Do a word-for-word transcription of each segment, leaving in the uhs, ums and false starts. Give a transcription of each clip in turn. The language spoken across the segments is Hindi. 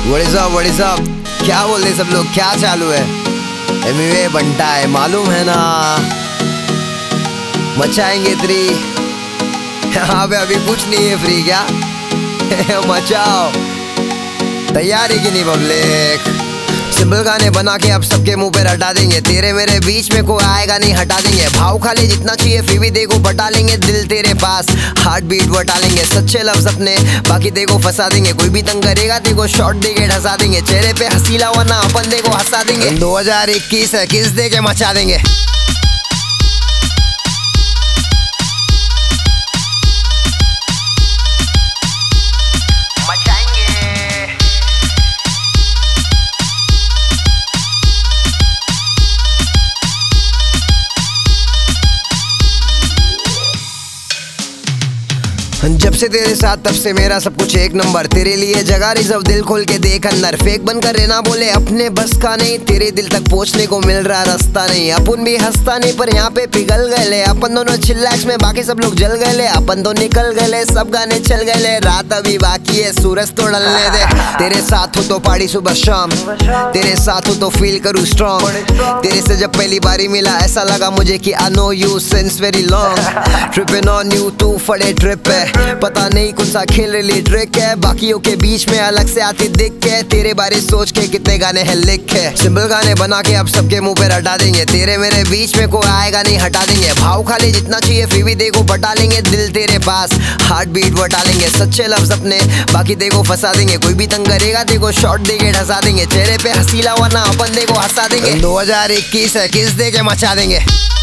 What is up what is up क्या बोल रहे सब लोग, क्या चालू है? एमिवे बंटा है, मालूम है ना, मचाएंगे थ्री। यहाँ पे अभी कुछ नहीं है फ्री, क्या मचाओ, तैयार है कि नहीं पब्लिक? सिंपल गाने बना के अब सबके मुंह पे हटा देंगे, तेरे मेरे बीच में कोई आएगा नहीं, हटा देंगे। भाव खा ले जितना चाहिए फिर भी देखो बटा लेंगे, दिल तेरे पास हार्ट बीट बटा लेंगे। सच्चे लफ्ज अपने बाकी देखो फंसा देंगे, कोई भी तंग करेगा देखो शॉर्ट देके ढसा देंगे। चेहरे पे हंसी लावा ना अपन देखो हंसा देंगे। दो हजार इक्कीस है, किस दे के मचा देंगे। जब से तेरे साथ तब से मेरा सब कुछ एक नंबर, तेरे लिए जगह रिजर्व, दिल खोल के देख अंदर। फेक बनकर रहना बोले अपने बस का नहीं, तेरे दिल तक पहुंचने को मिल रहा रास्ता नहीं। अपन भी हंसता नहीं पर यहाँ पे पिघल गए ले, अपन दोनों चिल्लाच में बाकी सब लोग जल गए ले। अपन तो निकल गए ले, सब गाने चल गए ले, रात अभी बाकी है सूरज तो ढलने दे। तेरे साथ हो तो पार्टी सुबह शाम, तेरे साथ हो तो फील करूँ स्ट्रॉन्ग। तेरे से जब पहली बारी मिला ऐसा लगा मुझे कि I know you since very long. Tripping on you तू फड़े ट्रिप है, पता नहीं कौन सा खेल रही ट्रिक है, बाकियों के बीच में अलग से आती दिख के। तेरे बारे सोच के कितने गाने हैं लिख है, सिंपल गाने बना के अब सबके मुंह पे हटा देंगे। तेरे मेरे बीच में कोई आएगा नहीं, हटा देंगे। भाव खा ले जितना चाहिए फिर भी देखो बटा लेंगे, दिल तेरे पास हार्ट बीट बटा लेंगे। सच्चे लफ्ज अपने बाकी देखो फंसा देंगे, कोई भी तंग करेगा देखो शॉर्ट देके ढसा देंगे। चेहरे पे हंसी लावा ना अपन देखो हंसा देंगे। दो हजार इक्कीस है, किस दे के मचा देंगे।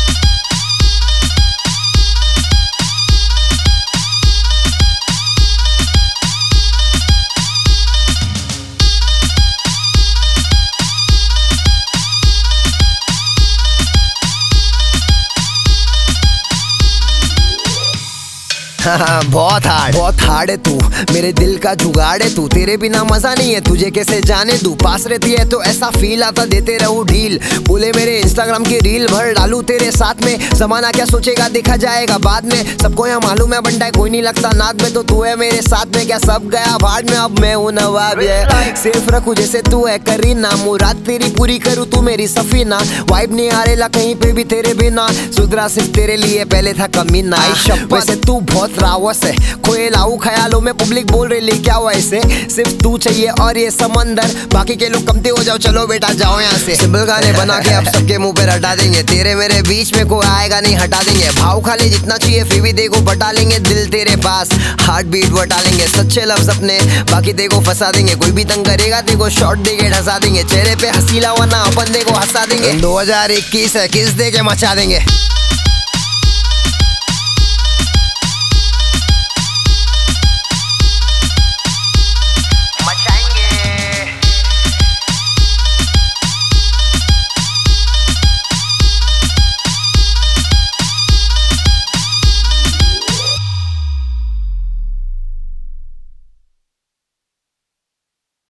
बहुत हार्ड बहुत हार्ड है तू, मेरे दिल का जुगाड़ है तू। तेरे बिना मजा नहीं है, तुझे कैसे जाने तू। पास रहती है तो ऐसा फील आता, देते रहूं ढील। बोले मेरे इंस्टाग्राम की रील भर डालू तेरे साथ में, जमाना क्या सोचेगा देखा जाएगा बाद में। सबको यहाँ मालूम है बंटा है कोई नहीं लगता नाद में, तो तू है मेरे साथ में, क्या सब गया भाड़ में। अब मैं हूँ नवाब है, सिर्फ रखू जैसे तू है करीना। मुराद तेरी पूरी करूँ तू मेरी सफीना, वाइब नहीं आ रेला कहीं पे भी तेरे बिना। सुधरा सिर्फ तेरे लिए पहले था कमीना, वैसे तू बहुत रावस है, खोए लाऊ ख्यालों में पब्लिक बोल रही क्या हुआ ऐसे। सिर्फ तू चाहिए और ये समंदर, बाकी के लोग कमते हो जाओ, चलो बेटा जाओ यहाँ से। सिंपल गाने बना के अब सबके मुंह पे हटा देंगे, तेरे मेरे बीच में कोई आएगा नहीं, हटा देंगे। भाव खा ले जितना चाहिए फिर भी देखो बटा लेंगे, दिल तेरे पास हार्ट बीट बटा लेंगे। सच्चे लफ्ज अपने बाकी देखो फंसा देंगे, कोई भी तंग करेगा देखो शॉर्ट देके ढसा देंगे। चेहरे पे हंसी लावा ना अपन देखो हंसा देंगे। दो हजार इक्कीस है, किस दे के मचा देंगे।